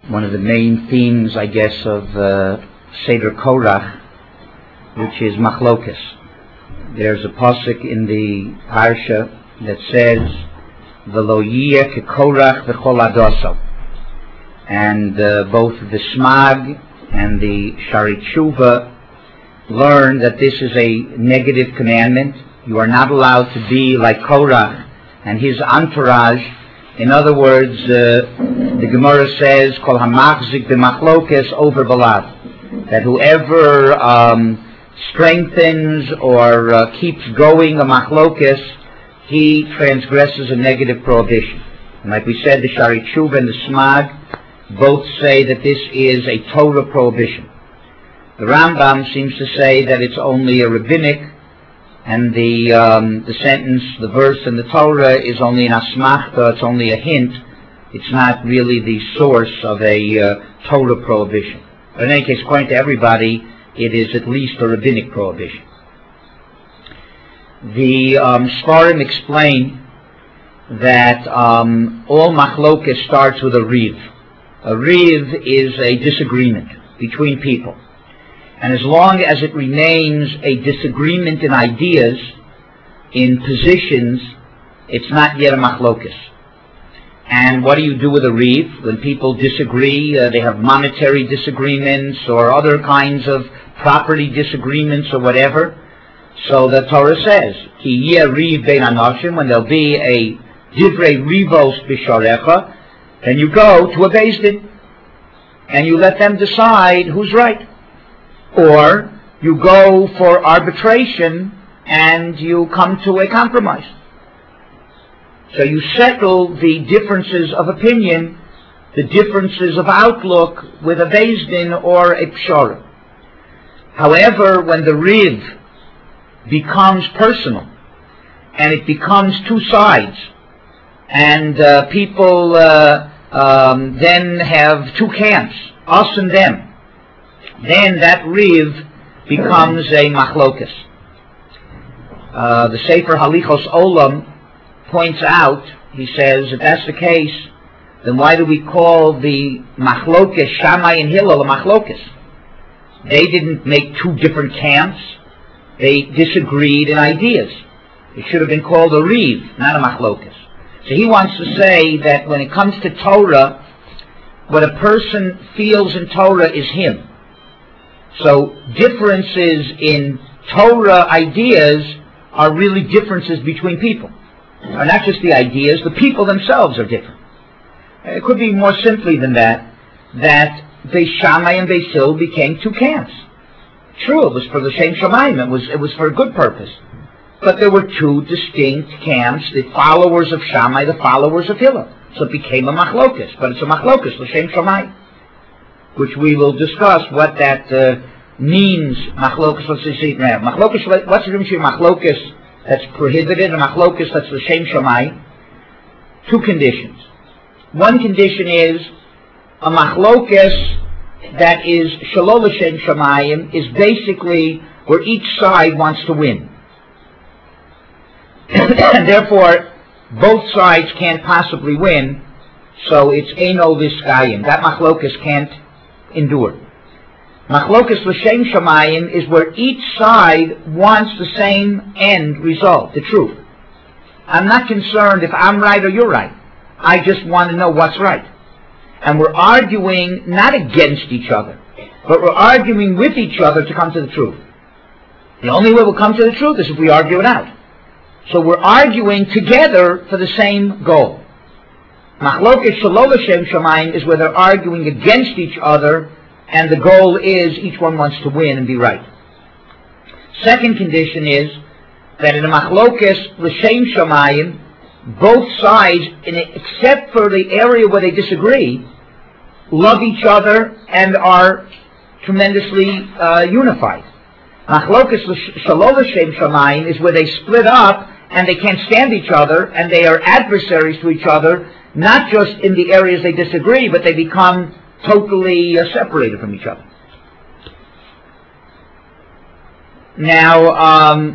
one of the main themes, I guess, of Seder Korach, which is Machlokas. There's a pasuk in the Parsha that says, "V'lo yiyeh kekorach v'chol adoso," and both the Smag and the Shaarei Teshuva learn that this is a negative commandment. You are not allowed to be like Korach and his entourage. In other words, the Gemara says, "Kol hamachzik b'machlokas over balav," that whoever strengthens or keeps going a machlokas, he transgresses a negative prohibition. And like we said, the Shaarei Teshuva and the Smag both say that this is a Torah prohibition. The Rambam seems to say that it's only a rabbinic, and the sentence, the verse in the Torah is only an asmachta, it's only a hint. It's not really the source of a Torah prohibition. But in any case, according to everybody, it is at least a rabbinic prohibition. The Sfarim explain that all machlokas starts with a riv. A riv is a disagreement between people. And as long as it remains a disagreement in ideas, in positions, it's not yet a machlokas. And what do you do with a riv? When people disagree, they have monetary disagreements or other kinds of property disagreements or whatever. So the Torah says, Ki yeh riv bein anoshim, when there'll be a divrei rivos b'sharecha, then you go to a Beis Din and you let them decide who's right. Or you go for arbitration and you come to a compromise. So you settle the differences of opinion, the differences of outlook with a Beis Din or a Pshara. However, when the riv becomes personal and it becomes two sides, and people then have two camps, us and them, then that riv becomes a machlokas. The Sefer Halichos Olam points out, he says, if that's the case, then why do we call the machlokas, Shammai and Hillel, a machlokas? They didn't make two different camps. They disagreed in ideas. It should have been called a riv, not a machlokas. So he wants to say that when it comes to Torah, what a person feels in Torah is him. So differences in Torah ideas are really differences between people. Are not just the ideas, the people themselves are different. It could be more simply than that, that Beis Shammai and Beis Hillel became two camps. True, it was for the Shem Shamayim, it was for a good purpose. But there were two distinct camps, the followers of Shammai, the followers of Hillel. So it became a machlokas, but it's a machlokas, l'shem Shamayim, which we will discuss what that means. Machlokas, let's see now. Machlokas, what's the difference between machlokas that's prohibited and machlokas that's l'shem Shamayim? Two conditions. One condition is a machlokas that is shalol l'shem Shamayim is basically where each side wants to win. And therefore, both sides can't possibly win, so it's eino v'skayim. That machlokas can't endure. Machlokas l'shem shamayim is where each side wants the same end result, the truth. I'm not concerned if I'm right or you're right. I just want to know what's right. And we're arguing not against each other, but we're arguing with each other to come to the truth. The only way we'll come to the truth is if we argue it out. So we're arguing together for the same goal. Machlokas shalol l'shem shamayim is where they're arguing against each other, and the goal is each one wants to win and be right. Second condition is that in a machlokas l'shem shamayim, both sides, except for the area where they disagree, love each other and are tremendously unified. Machlokas shalol l'shem shamayim is where they split up and they can't stand each other and they are adversaries to each other, not just in the areas they disagree, but they become totally separated from each other. Now,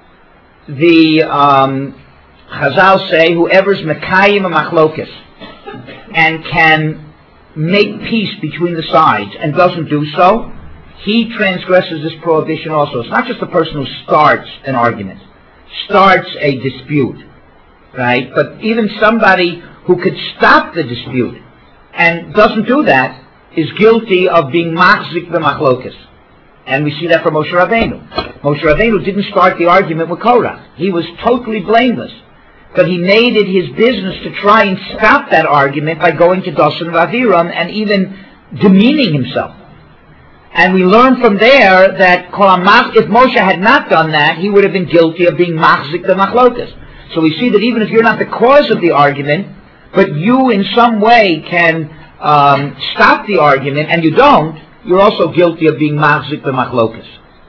the Chazal say, whoever's mekayim a machlokas, and can make peace between the sides and doesn't do so, he transgresses this prohibition also. It's not just the person who starts an argument, starts a dispute, right? But even somebody who could stop the dispute and doesn't do that is guilty of being machzik b'machlokas. And we see that from Moshe Rabbeinu. Moshe Rabbeinu didn't start the argument with Korach. He was totally blameless. But he made it his business to try and stop that argument by going to Dosan and Aviram and even demeaning himself. And we learn from there that if Moshe had not done that, he would have been guilty of being machzik b'machlokas. So we see that even if you're not the cause of the argument, but you in some way can stop the argument, and you don't, you're also guilty of being machzik b'machlokas.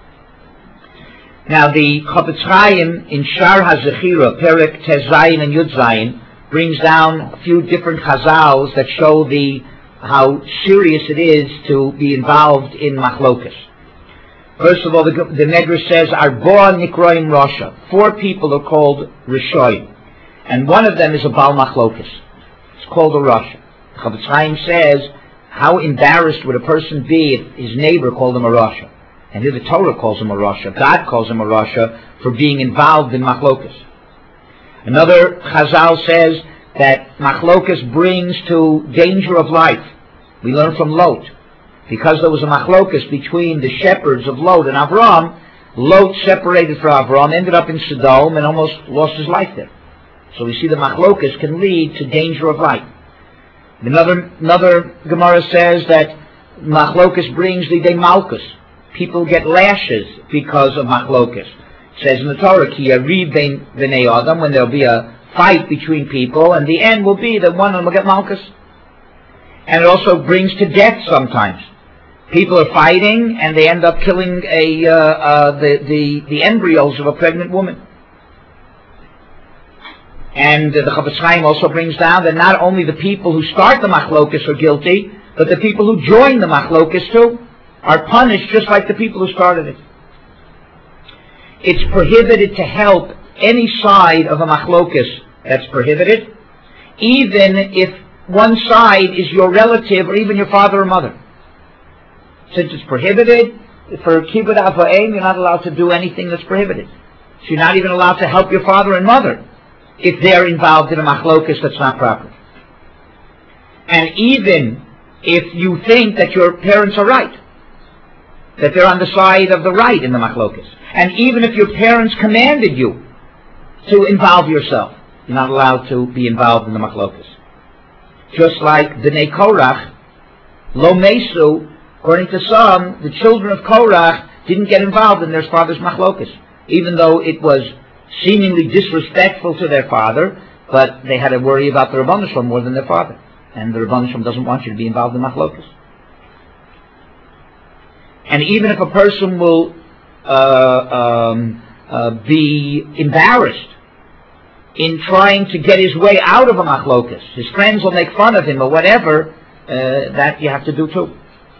Now the Chofetz Chaim in Shar HaZechira, Perek Tez Zayin and Yud Zayin, brings down a few different chazals that show how serious it is to be involved in machlokas. First of all, the Medrash says, Arboa Nikroim Rasha. 4 people are called Rishoyim, and one of them is a Baal Machlokas. It's called a Rasha. Chofetz Chaim says, how embarrassed would a person be if his neighbor called him a Rasha? And here the Torah calls him a Rasha. God calls him a Rasha for being involved in machlokas. Another Chazal says that machlokas brings to danger of life. We learn from Lot. Because there was a machlokas between the shepherds of Lot and Avram, Lot separated from Avram, ended up in Sodom, and almost lost his life there. So we see the machlokas can lead to danger of life. Another Gemara says that machlokas brings the malchus. People get lashes because of machlokas. It says in the Torah, Ki yarib b'nei Adam, when there'll be a fight between people, and the end will be that one of them will get malchus. And it also brings to death sometimes. People are fighting, and they end up killing the embryos of a pregnant woman. And the Chofetz Chaim also brings down that not only the people who start the machlokas are guilty, but the people who join the machlokas too are punished just like the people who started it. It's prohibited to help any side of a machlokas that's prohibited, even if one side is your relative or even your father or mother. Since it's prohibited, for kibbud avayim, you're not allowed to do anything that's prohibited. So you're not even allowed to help your father and mother if they're involved in a machlokas that's not proper. And even if you think that your parents are right, that they're on the side of the right in the machlokas, and even if your parents commanded you to involve yourself, you're not allowed to be involved in the machlokas. Just like Bnei Korach, Lo Mesu, according to some, the children of Korach didn't get involved in their father's machlokas, even though it was seemingly disrespectful to their father, but they had to worry about the Rebbeinu Shalom more than their father. And the Rebbeinu Shalom doesn't want you to be involved in machlokas. And even if a person will be embarrassed in trying to get his way out of a machlokas, his friends will make fun of him or whatever, that you have to do too.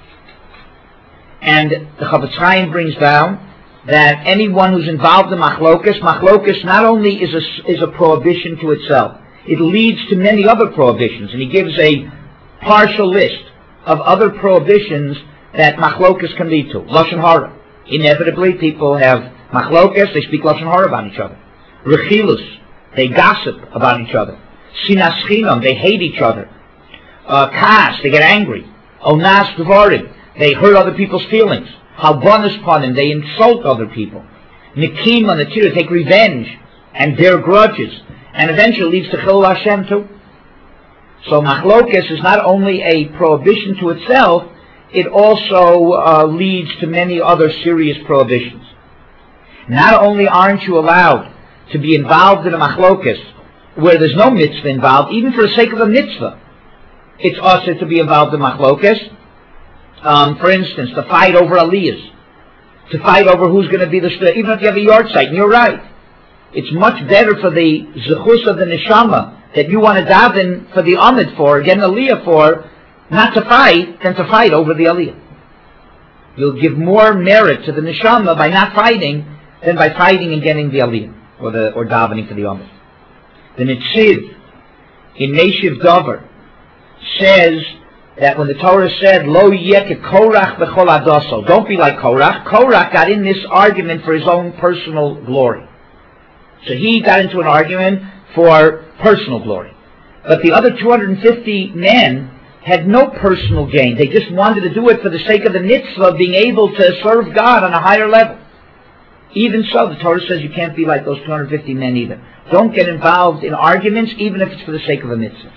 And the Chofetz Chaim brings down that anyone who's involved in machlokas not only is a prohibition to itself, it leads to many other prohibitions. And he gives a partial list of other prohibitions that machlokas can lead to. Lashon hara. Inevitably, people have machlokas, they speak lashon hara about each other. Rechilus, they gossip about each other. Sinas chinam, they hate each other. Kas, they get angry. Onas dvarim, they hurt other people's feelings. Halbanas panim, they insult other people. Nikima, natira, take revenge and bear grudges, and eventually leads to chilul Hashem too. So machlokas is not only a prohibition to itself, it also leads to many other serious prohibitions. Not only aren't you allowed to be involved in a machlokas where there's no mitzvah involved, even for the sake of a mitzvah, it's also to be involved in machlokas. For instance, to fight over aliyahs, to fight over who's going to be even if you have a yard site, and you're right. It's much better for the zechus of the neshama that you want to daven for the amid for, get an aliyah for, not to fight, than to fight over the aliyah. You'll give more merit to the neshama by not fighting than by fighting and getting the aliyah, or davening for the amid. The Netziv, in Meshiv Dover, says that when the Torah said, Lo yeh Korach b'chol adaso, don't be like Korach. Korach got in this argument for his own personal glory. So he got into an argument for personal glory. But the other 250 men had no personal gain. They just wanted to do it for the sake of the mitzvah of being able to serve God on a higher level. Even so, the Torah says you can't be like those 250 men either. Don't get involved in arguments, even if it's for the sake of a mitzvah.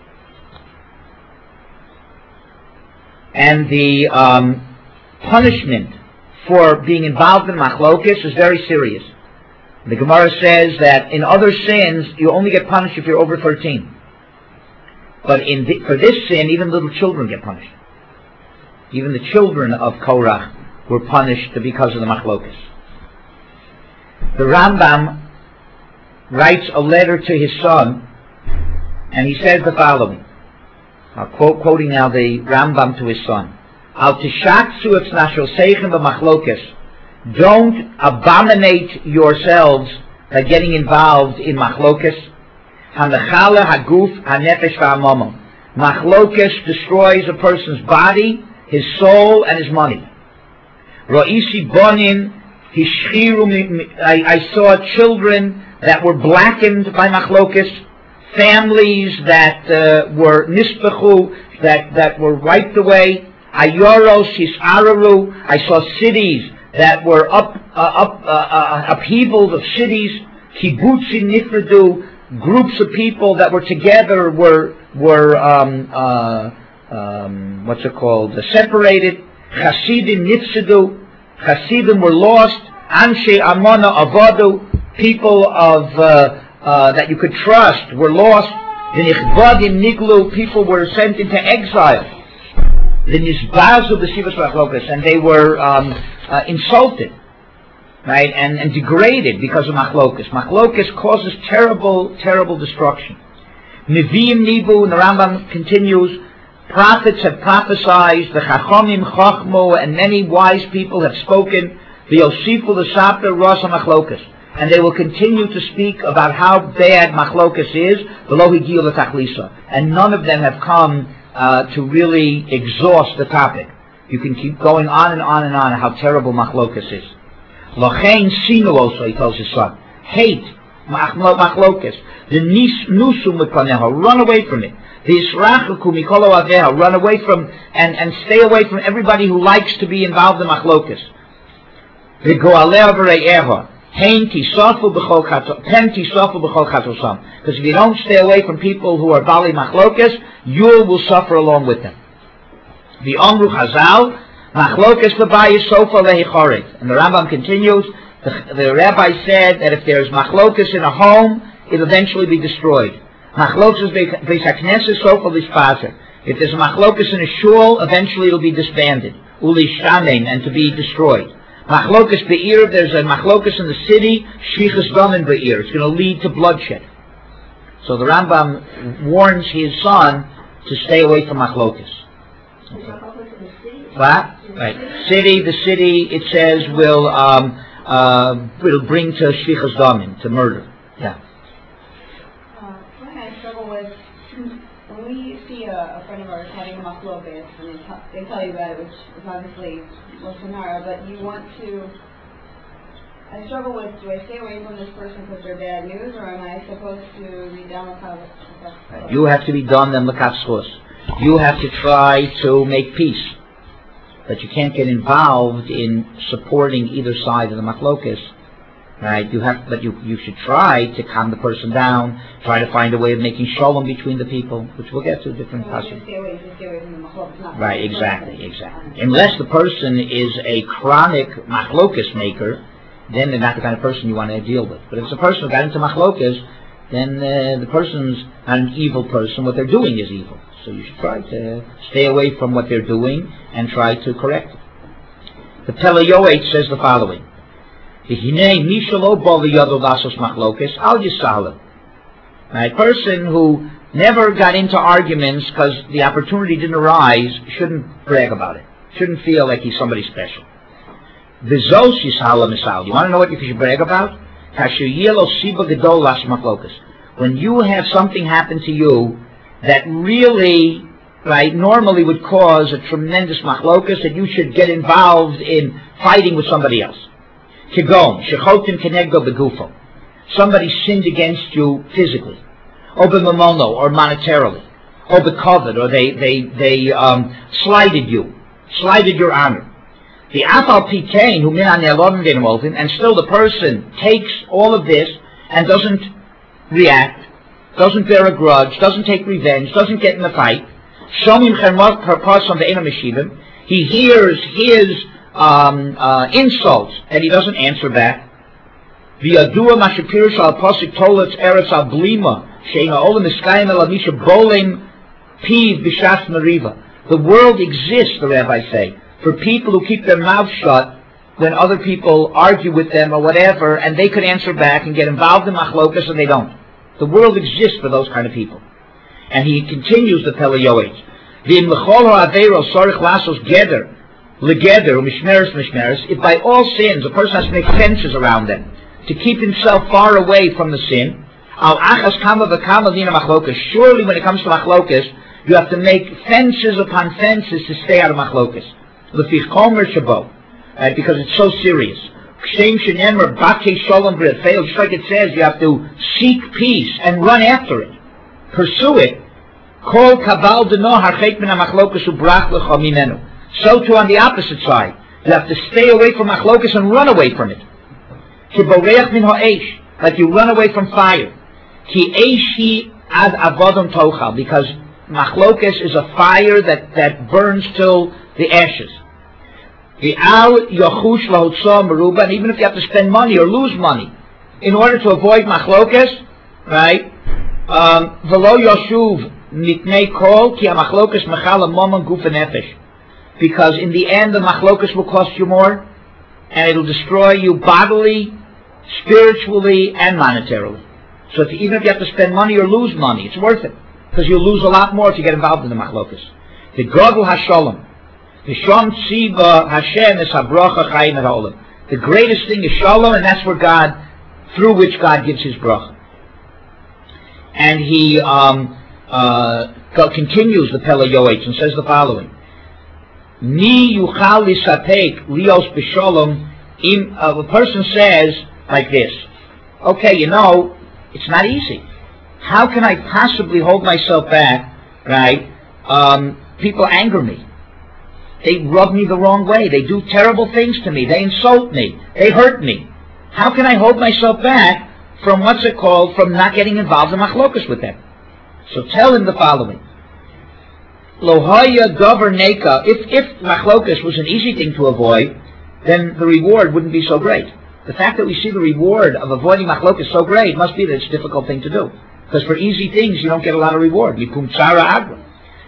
And the punishment for being involved in machlokes is very serious. The Gemara says that in other sins, you only get punished if you're over 13. But for this sin, even little children get punished. Even the children of Korach were punished because of the machlokes. The Rambam writes a letter to his son, and he says the following. Quoting now the Rambam to his son. Al tishatzu et nashosechem b'machlokes. Don't abominate yourselves by getting involved in machlokes. Hanechala haguf hanefesh v'hamamon. Machlokes destroys a person's body, his soul, and his money. Ra'isi bonin hishchiru. I saw children that were blackened by machlokes, families that were nispachu, that were wiped away. Ayoros hisararu. I saw cities that were upheavals of cities. Kibbutzim nifredu. Groups of people that were together were separated. Chasidim nifsedu. Chasidim were lost. Anshe amona avadu. People of that you could trust were lost. The nichbadim niglu. People were sent into exile. The nisbazu b'sivas machlokas, and they were insulted, right, and degraded because of machlokas. Machlokas causes terrible, terrible destruction. Nevi'im nibu, and the Rambam continues, prophets have prophesied, the chachomim chachmo, and many wise people have spoken, the yosifu l'sapter rasa machlokas, and they will continue to speak about how bad machlokas is, v'lo higiu l'tachlisa, and none of them have come to really exhaust the topic. You can keep going on and on and on how terrible machlokas is. Lochein sinu also, he tells his son. Hate machlokas. The nusum l'paneha, run away from it. The israchaku mikolo aveha, run away from and stay away from everybody who likes to be involved in machlokas. The goaleh v're'eha. Because if you don't stay away from people who are bali machlokas, you will suffer along with them. The Amru Chazal, machlokas l'bayis sofa lehichoret. And the Rambam continues, the rabbi said that if there's machlokas in a home, it'll eventually be destroyed. Machlokas beis hakneses sofa lishpazer. If there's a machlokas in a shul, eventually it'll be disbanded. Uli shamen, and to be destroyed. Machlokas be'ir, if there's a machlokas in the city, shvichas damin be'ir. It's going to lead to bloodshed. So the Rambam warns his son to stay away from machlokas. Okay. What? Right. The city, it says, will bring to shvichas damin, to murder. Yeah. Something I struggle with, when we see a friend of ours having a machlokas, and they tell you about it, which is obviously Bolsonaro, but you want to, I struggle with, do I stay away from this person because they're bad news, or am I supposed to be down with how? You have to be done them l'katzchus. You have to try to make peace, but you can't get involved in supporting either side of the machlokas, right? You should try to calm the person down, try to find a way of making shalom between the people, which we'll get to different passages. Stay away from the machlokas. Right, exactly. Unless the person is a chronic machlokas maker, then they're not the kind of person you want to deal with. But if it's a person who got into machlokas, then the person's not an evil person. What they're doing is evil. So you should try to stay away from what they're doing and try to correct it. The Pele Yoetz says the following. A person who never got into arguments because the opportunity didn't arise shouldn't brag about it. Shouldn't feel like he's somebody special. You want to know what you should brag about? When you have something happen to you that really right, normally would cause a tremendous machlokas that you should get involved in fighting with somebody else. Kigon, shechotin kenegdo begufo. Somebody sinned against you physically, or b'mamono, or monetarily, or b'kovet, or they slighted your honor. The afal pitein who min hane'elovim, and still the person takes all of this and doesn't react, doesn't bear a grudge, doesn't take revenge, doesn't get in a fight. Shomim chermot parpasom ve'ena meshivim. He hears his insults and he doesn't answer back. V'yadua mashapirish al posik toletz eretz al blima she'ena olam iskayim el amisha bolim piv b'shas meriva. The world exists, the rabbis say, for people who keep their mouths shut when other people argue with them or whatever, and they could answer back and get involved in machlokas, and they don't. The world exists for those kind of people. And he continues the Pele Yoetz. V'im l'chol ha'averos sorich lasos geder, legeder, u'mishmeres mishmeres. If by all sins a person has to make fences around them to keep himself far away from the sin, al achas kama v'kama dina machlokas. Surely when it comes to machlokas, you have to make fences upon fences to stay out of machlokas. L'fi chomer shabo, right? Because it's so serious. Kshem shenemer bakei shalom b'red fail. Just like it says, you have to seek peace and run after it, pursue it. Kol kabal deno harchet min hamachlokas ubrach lecha mimenu. So too on the opposite side, you have to stay away from machlokas and run away from it. Kiboreach min ha'esh, like you run away from fire. Ki eishi ad avodon tochal, because machlokas is a fire that burns till the ashes. V'al yochush lahotzah meruba, and even if you have to spend money or lose money in order to avoid machlokas, right? V'lo yoshuv mitnei kol ki hamachlokas mechala momon guf nefesh, because in the end the machlokas will cost you more, and it'll destroy you bodily, spiritually, and monetarily. So even if you have to spend money or lose money, it's worth it, because you'll lose a lot more if you get involved in the machlokas. The Godel HaShalom, the Shom Tziva Hashem is HaBracha Chayim HaOlam. The greatest thing is Shalom, and that's where God, through which God gives His bracha. And he continues the Pele Yoetz and says the following: Mi yuchal lisapek lios b'shalom. A person says like this: okay, it's not easy. How can I possibly hold myself back, right? People anger me. They rub me the wrong way. They do terrible things to me. They insult me. They hurt me. How can I hold myself back from from not getting involved in machlokas with them? So tell him the following: Lohaya governeka. If machlokas was an easy thing to avoid, then the reward wouldn't be so great. The fact that we see the reward of avoiding machlokas so great must be that it's a difficult thing to do. Because for easy things you don't get a lot of reward. Mipum tzara agra.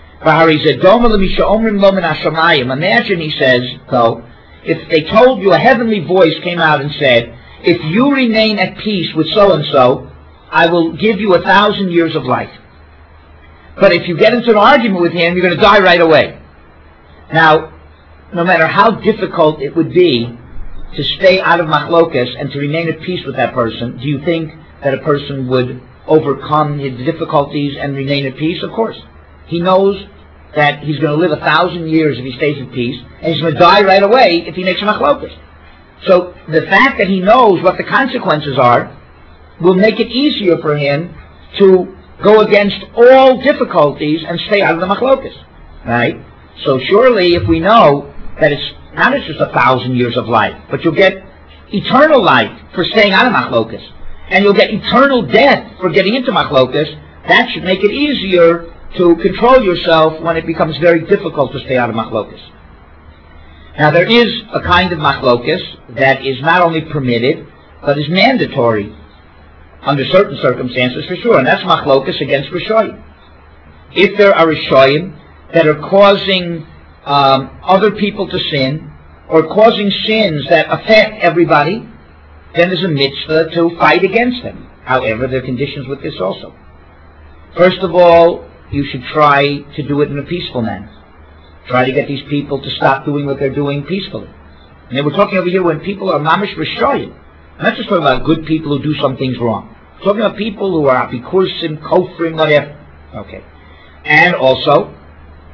Imagine, he says, though, if they told you, a heavenly voice came out and said, if you remain at peace with so-and-so, I will give you 1,000 years of life. But if you get into an argument with him, you're going to die right away. Now, no matter how difficult it would be to stay out of machlokas and to remain at peace with that person, do you think that a person would overcome his difficulties and remain at peace? Of course. He knows that he's going to live 1,000 years if he stays in peace, and he's going to die right away if he makes a machlokas. So the fact that he knows what the consequences are will make it easier for him to go against all difficulties and stay out of the machlokas, right? So surely if we know that it's not just 1,000 years of life, but you'll get eternal life for staying out of machlokas, and you'll get eternal death for getting into machlokas, that should make it easier to control yourself when it becomes very difficult to stay out of machlokas. Now there is a kind of machlokas that is not only permitted, but is mandatory under certain circumstances for sure, and that's machlokas against Rishoyim. If there are Rishoyim that are causing other people to sin, or causing sins that affect everybody, then there's a mitzvah to fight against them. However, there are conditions with this also. First of all, you should try to do it in a peaceful manner. Try to get these people to stop doing what they're doing peacefully. And we're talking over here when people are mamish rishoyim. I'm not just talking about good people who do some things wrong. We're talking about people who are apikursim, kofrim, whatever. Okay. And also,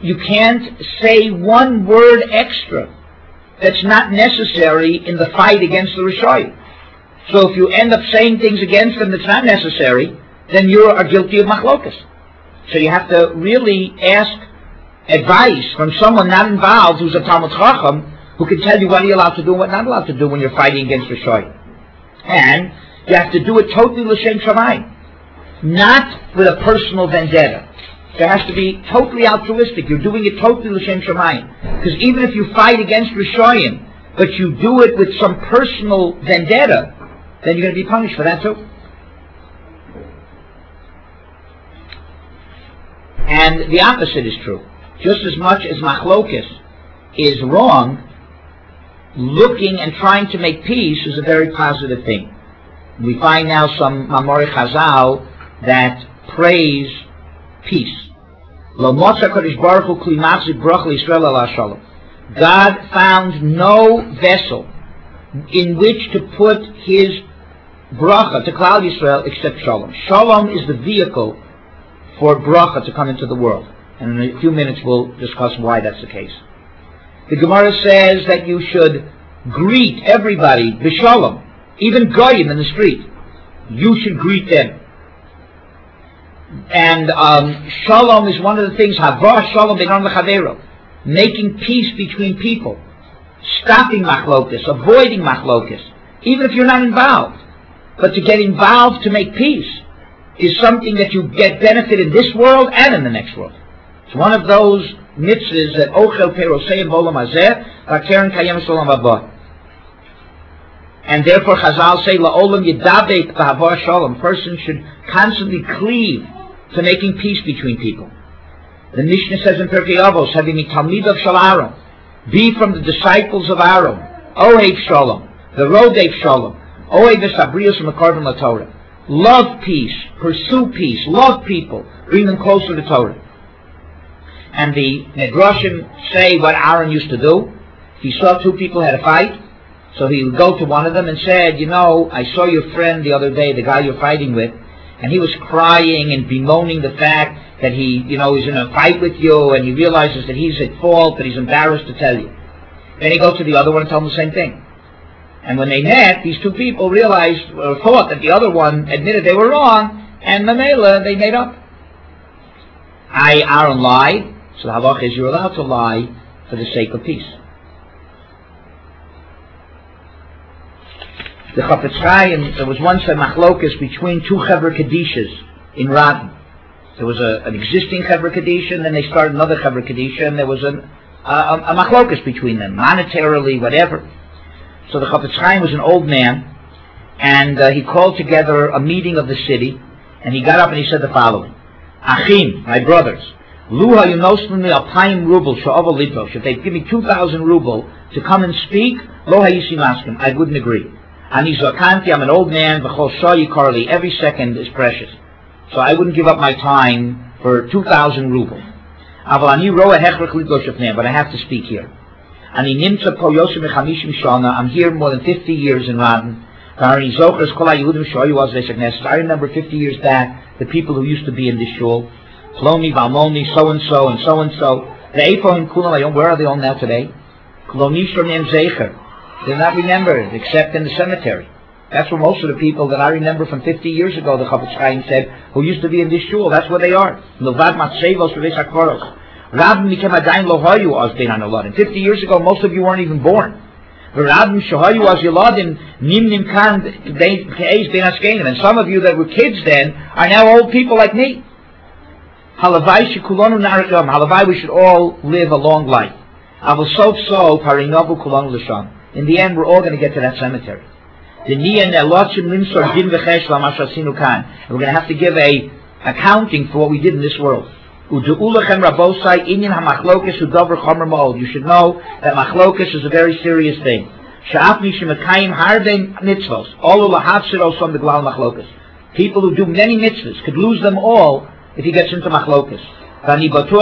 you can't say one word extra that's not necessary in the fight against the Rishoyim. So if you end up saying things against them that's not necessary, then you are guilty of machlokas. So you have to really ask advice from someone not involved who's a Talmud Chacham who can tell you what you're allowed to do and what not allowed to do when you're fighting against Rishoyim. And you have to do it totally l'shem shamayim, not with a personal vendetta. There has to be totally altruistic. You're doing it totally l'shem shamayim. Because even if you fight against Rishoyim, but you do it with some personal vendetta, then you're going to be punished for that too. And the opposite is true. Just as much as machlokas is wrong, looking and trying to make peace is a very positive thing. We find now some Mamori Chazal that praise peace. God found no vessel in which to put his bracha to Klal Yisrael except Shalom. Shalom is the vehicle for bracha to come into the world. And in a few minutes we'll discuss why that's the case. The Gemara says that you should greet everybody b'shalom, even goyim in the street. You should greet them. And shalom is one of the things, havah shalom beinon l'chavero, making peace between people, stopping machlokas, avoiding machlokas, even if you're not involved. But to get involved to make peace is something that you get benefit in this world and in the next world. It's one of those mitzvahs that ochel peroseim b'olam hazeh v'keren kayem solam v'abah. And therefore Chazal say la'olam yedabek b'havah shalom. A person should constantly cleave to making peace between people. The Mishnah says in Pirkei Avos, having a talmidav shel Aaron, be from the disciples of Aaron, ohev shalom, the rodev shalom, ohev v'sabrios v'mekarvim l'Torah. Love peace, pursue peace, love people, bring them closer to Torah. And the Midrashim say what Aaron used to do. He saw two people had a fight, so he would go to one of them and said, you know, I saw your friend the other day, the guy you're fighting with, and he was crying and bemoaning the fact that he, you know, is in a fight with you, and he realizes that he's at fault, but he's embarrassed to tell you. Then he goes to the other one and tells him the same thing. And when they met, these two people realized, or thought that the other one admitted they were wrong, and Mamela, they made up. Aaron lied, so the halach is you're allowed to lie for the sake of peace. The Chafetz Chaim, there was once a machlokas between two Chevra Kadishas in Radin. There was an existing Chevra Kadisha, and then they started another Chevra Kadisha, and there was a machlokas between them, monetarily, whatever. So the Chafetz Chaim was an old man, and he called together a meeting of the city, and he got up and he said the following: Achim, my brothers, Luha yunosnumi alpayim ruble sha'ava litos. If they give me 2,000 ruble to come and speak, lo hayisi maskim, I wouldn't agree. Ani zakanti, I'm an old man, v'chol shayi karli, every second is precious. So I wouldn't give up my time for 2,000 ruble. Aval ani roa hechrech litos shafnei, but I have to speak here. Ani nimtza po yosem mechamishim shana, I'm here more than 50 years in Radin. I remember 50 years back, the people who used to be in this shul, Ploni, Valmoni, so-and-so, and so-and-so. Where are they all now today? They're not remembered, except in the cemetery. That's where most of the people that I remember from 50 years ago, the Chafetz Chaim said, who used to be in this shul, that's where they are. And 50 years ago, most of you weren't even born. And some of you that were kids then are now old people like me. Halavai, we should all live a long life. In the end, we're all going to get to that cemetery. We're going to have to give a accounting for what we did in this world. You should know that machlokas is a very serious thing. People who do many mitzvahs could lose them all if he gets into machlokas. And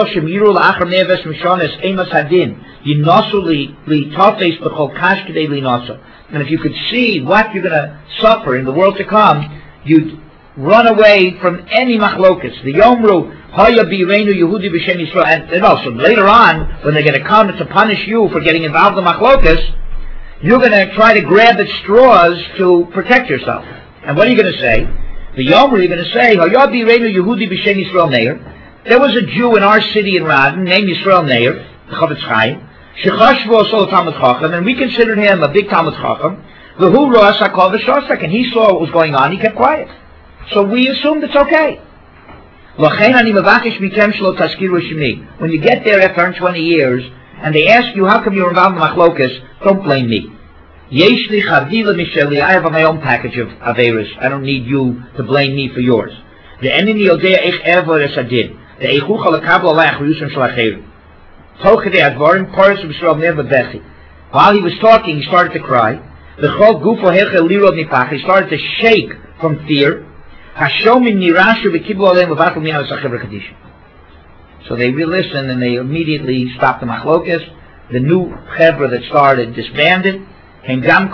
if you could see what you're going to suffer in the world to come, you'd run away from any machlokas. The Yomru Haya Bireinu Yehudi B'Shem Yisrael. And also, later on, when they're going to come to punish you for getting involved in machlokas, you're going to try to grab at straws to protect yourself. And what are you going to say? The Yomer, you're going to say, Haya Bireinu Yehudi B'Shem Yisrael Meir. There was a Jew in our city in Radin named Yisrael Meir, the Chofetz Chaim, Shechashvu Osol Talmud Chacham, and we considered him a big Talmud Chacham. V'hu Ro'as HaKol V'Shosek, and he saw what was going on, he kept quiet. So we assumed it's okay. L'chein ani mevakesh mikem shelo tazkiru shemi. When you get there after 20 years, and they ask you, how come you're involved in machlokas, don't blame me. Yesh li chavila misheli, I have my own package of averis. I don't need you to blame me for yours. Ve'enini yodea ich ervo esadin. Ve'echucha lekabel alei achriyusim shel acheru. Tochedei advarim poris v'shrov never bechi. While he was talking, he started to cry. V'chol gufo hechel lirod nipach. He started to shake from fear. So they re-listened and they immediately stopped the machlokas. The new chevra that started disbanded. And they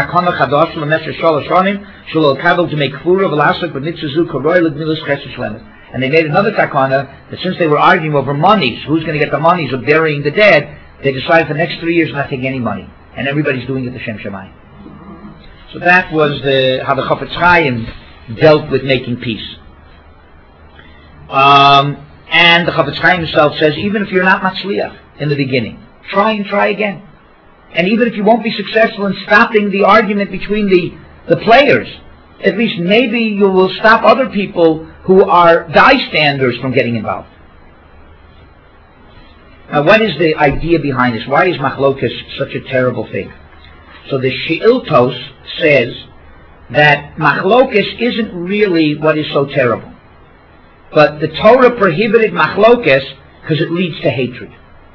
made another takana that since they were arguing over monies, who's going to get the monies of burying the dead, they decided for the next 3 years not to take any money. And everybody's doing it to Shem Shamayim. So that was how the Chofetz Chaim dealt with making peace. And the Chofetz Chaim himself says, even if you're not matzliach in the beginning, try and try again. And even if you won't be successful in stopping the argument between the players, at least maybe you will stop other people who are bystanders from getting involved. Now, what is the idea behind this? Why is machlokas such a terrible thing? So the She'iltos says that machlokas isn't really what is so terrible. But the Torah prohibited machlokas because it leads to hatred.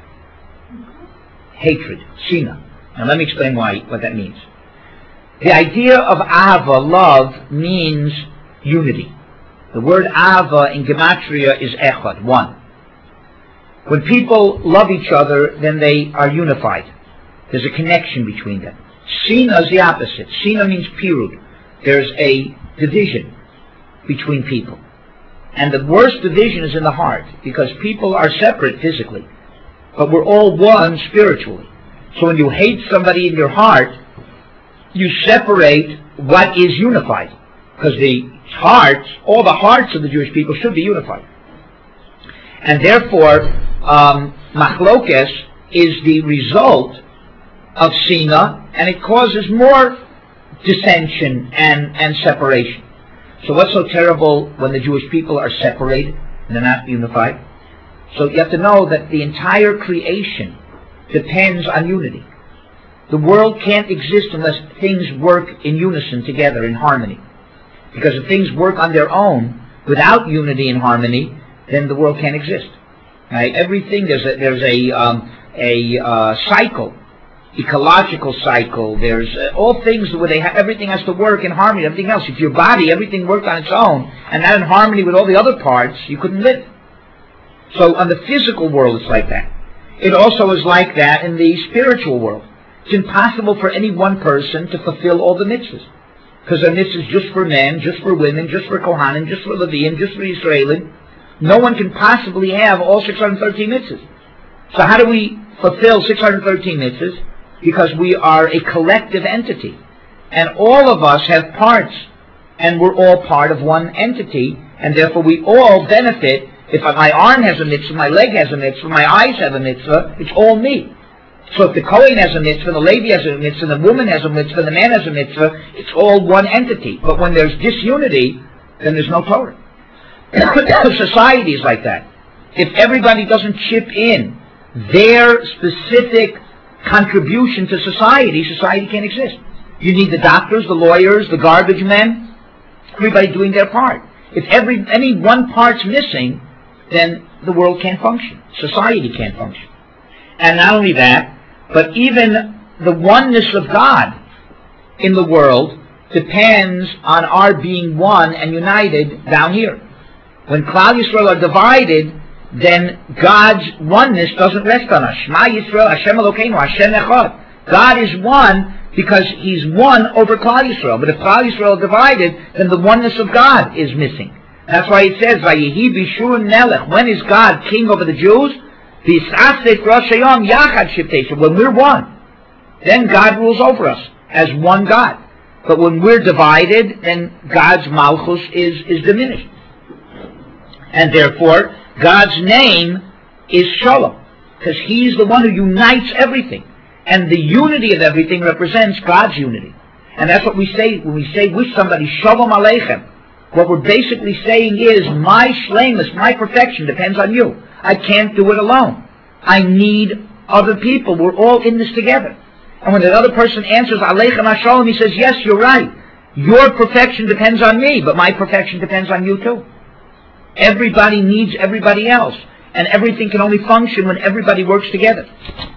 Hatred, sina. Now let me explain what that means. The idea of ahava, love, means unity. The word ahava in gematria is echad, one. When people love each other, then they are unified. There's a connection between them. Sina is the opposite. Sina means pirud. There's a division between people. And the worst division is in the heart, because people are separate physically, but we're all one spiritually. So when you hate somebody in your heart, you separate what is unified, because the hearts, all the hearts of the Jewish people should be unified. And therefore, machlokas is the result of sina, and it causes more dissension and separation. So what's so terrible when the Jewish people are separated and they're not unified? So you have to know that the entire creation depends on unity. The world can't exist unless things work in unison together, in harmony. Because if things work on their own, without unity and harmony, then the world can't exist. Right? Everything, there's a cycle, ecological cycle. There's all things where everything has to work in harmony. Everything else, if your body, everything worked on its own, and not in harmony with all the other parts, you couldn't live. So on the physical world, it's like that. It also is like that in the spiritual world. It's impossible for any one person to fulfill all the mitzvahs. Because the mitzvahs just for men, just for women, just for Kohanim, just for Leviim, just for Yisraelim. No one can possibly have all 613 mitzvahs. So how do we fulfill 613 mitzvahs? Because we are a collective entity. And all of us have parts. And we're all part of one entity. And therefore we all benefit. If my arm has a mitzvah, my leg has a mitzvah, my eyes have a mitzvah, it's all me. So if the Kohen has a mitzvah, the Levi has a mitzvah, the woman has a mitzvah, the man has a mitzvah, it's all one entity. But when there's disunity, then there's no Torah. Society is like that. If everybody doesn't chip in their specific contribution to society, society can't exist. You need the doctors, the lawyers, the garbage men, everybody doing their part. If any one part's missing, then the world can't function. Society can't function. And not only that, but even the oneness of God in the world depends on our being one and united down here. When Klal Yisrael are divided, then God's oneness doesn't rest on us. Shema Yisrael, Hashem Elokeinu, Hashem Echad. God is one because He's one over Klal Yisrael. But if Klal Yisrael is divided, then the oneness of God is missing. That's why it says, "Vayehi b'Shurun Melech." When is God king over the Jews? When we're one, then God rules over us as one God. But when we're divided, then God's Malchus is diminished. And therefore, God's name is Shalom, because He's the one who unites everything. And the unity of everything represents God's unity. And that's what we say when we say with somebody, Shalom Aleichem. What we're basically saying is, my shlemus, my perfection depends on you. I can't do it alone. I need other people. We're all in this together. And when the other person answers, Aleichem HaShalom, he says, yes, you're right. Your perfection depends on me, but my perfection depends on you too. Everybody needs everybody else. And everything can only function when everybody works together.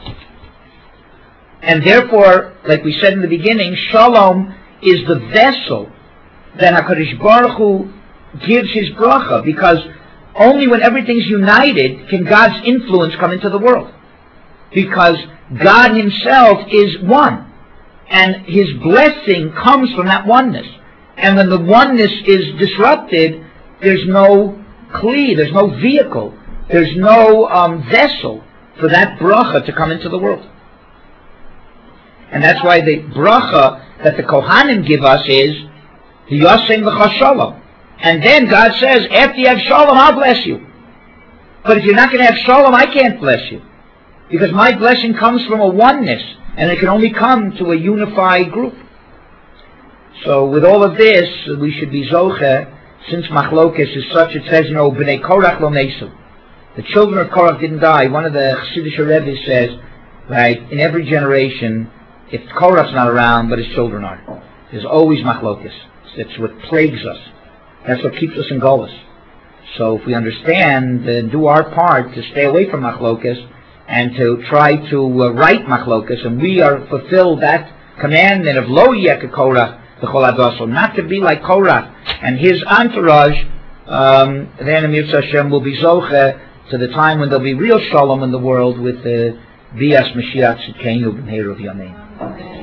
And therefore, like we said in the beginning, Shalom is the vessel that HaKadosh Baruch Hu gives His bracha, because only when everything's united can God's influence come into the world. Because God Himself is one, and His blessing comes from that oneness. And when the oneness is disrupted, there's no kli, there's no vehicle, there's no vessel for that bracha to come into the world. And that's why the bracha that the Kohanim give us is the Yosem V'cha Shalom. And then God says, after you have Shalom, I'll bless you. But if you're not going to have Shalom, I can't bless you. Because my blessing comes from a oneness, and it can only come to a unified group. So with all of this, we should be zoche, since Machlokes is such, it says, B'nei Korach lo mesu. The children of Korach didn't die. One of the Chassidish Rebbe's says, right, in every generation, if Korach's not around, but his children are, there's always Machlokes. It's what plagues us. That's what keeps us in Golus. So if we understand and do our part to stay away from Machlokes and to try to write Machlokes, and we are fulfill that commandment of Lo Yeh Korach B'chol Adaso, not to be like Korach and his entourage, then Amir Hashem will be zoche to the time when there'll be real Shalom in the world with the Bias Mashiach Tzidkenu B'meiru V'Yameinu.